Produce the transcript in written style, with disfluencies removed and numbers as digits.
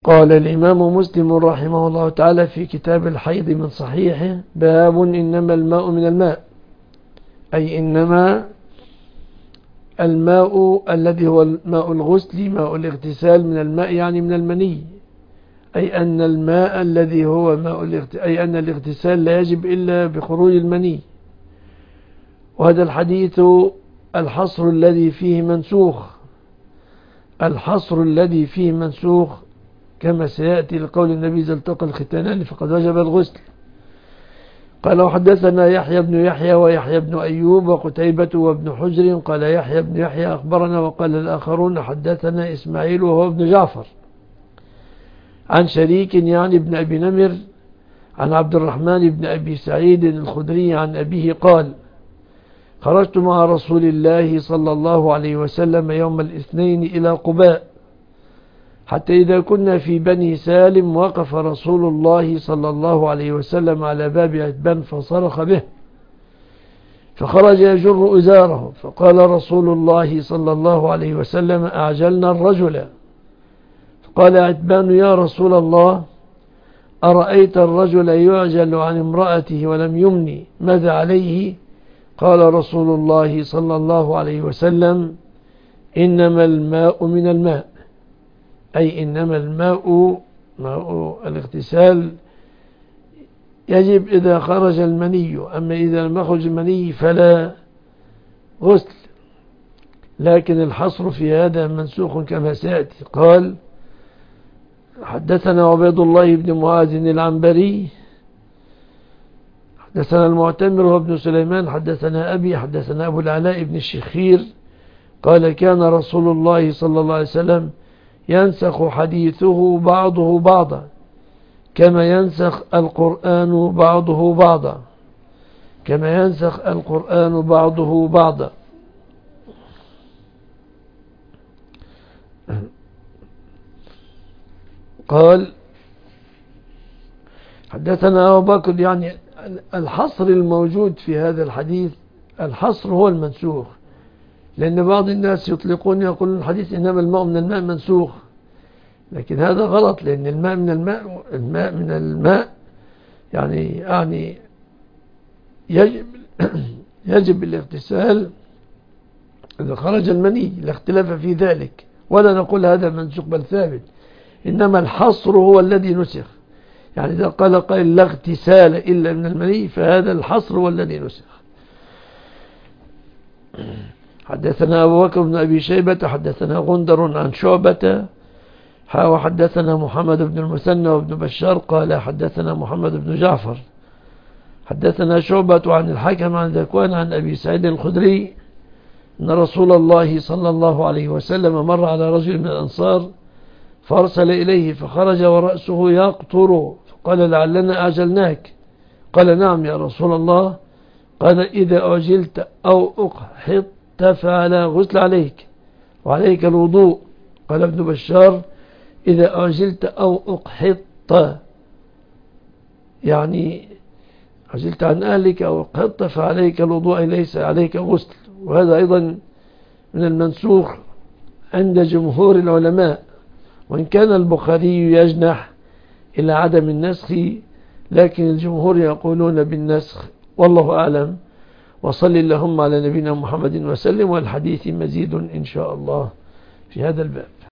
قال الإمام مسلم رحمه الله تعالى في كتاب الحيض من صحيحه: باب إنما الماء من الماء، أي إنما الماء الذي هو ماء الغسل ماء الاغتسال من الماء، يعني من المني، أي أن الماء الذي هو أي أن الاغتسال لا يجب إلا بخروج المني. وهذا الحديث الحصر الذي فيه منسوخ كما سيأتي لقول النبي: إذا التقى الختانان فقد وجب الغسل. قال: وحدثنا يحيى بن يحيى ويحيى بن أيوب وقتيبة وابن حجر. قال يحيى بن يحيى: أخبرنا. وقال الآخرون: حدثنا إسماعيل وهو ابن جعفر عن شريك يعني ابن أبي نمر عن عبد الرحمن بن أبي سعيد الخدري عن أبيه قال: خرجت مع رسول الله صلى الله عليه وسلم يوم الاثنين إلى قباء، حتى إذا كنا في بني سالم وقف رسول الله صلى الله عليه وسلم على باب عتبان فصرخ به، فخرج يجر إزاره، فقال رسول الله صلى الله عليه وسلم: أعجلنا الرجل. فقال عتبان: يا رسول الله، أرأيت الرجل يعجل عن امرأته ولم يمني، ماذا عليه؟ قال رسول الله صلى الله عليه وسلم: إنما الماء من الماء، أي إنما الماء ماء الاغتسال يجب إذا خرج المني، أما إذا لم يخرج المني فلا غسل. لكن الحصر في هذا منسوخ كما سيأتي. قال: حدثنا عبيد الله بن معاذ العنبري حدثنا المعتمر وابن سليمان حدثنا أبي حدثنا أبو العلاء بن الشخير قال: كان رسول الله صلى الله عليه وسلم ينسخ حديثه بعضه بعضا، كما ينسخ القرآن بعضه بعضا. قال: حدثنا أبو بكر، يعني الحصر الموجود في هذا الحديث، الحصر هو المنسوخ، لأن بعض الناس يطلقون يقولون الحديث إنما الماء من الماء منسوخ، لكن هذا غلط، لأن الماء من الماء يعني يجب الاغتسال إذا خرج المني، لا اختلاف في ذلك، ولا نقول هذا منسوخ بل ثابت. إنما الحصر هو الذي نسخ، يعني إذا قال لا اغتسال إلا من المني، فهذا الحصر هو الذي نسخ. حدثنا أبو بكر بن أبي شيبة حدثنا غندر عن شعبة وحدثنا محمد بن المثنى وابن بشار قال: حدثنا محمد بن جعفر حدثنا شعبة عن الحكم عن ذكوان عن أبي سعيد الخدري أن رسول الله صلى الله عليه وسلم مر على رجل من الأنصار فأرسل إليه، فخرج ورأسه يقطر، فقال: لعلنا أعجلناك. قال: نعم يا رسول الله. قال: إذا أعجلت أو أقحطت فعلى غسل عليك وعليك الوضوء. قال ابن بشار: إذا أعجلت أو أقحطت، يعني عجلت عن أهلك أو أقحطت فعليك الوضوء، ليس عليك غسل. وهذا أيضا من المنسوخ عند جمهور العلماء، وإن كان البخاري يجنح إلى عدم النسخ، لكن الجمهور يقولون بالنسخ، والله أعلم. وصل اللهم على نبينا محمد وسلم، والحديث مزيد إن شاء الله في هذا الباب.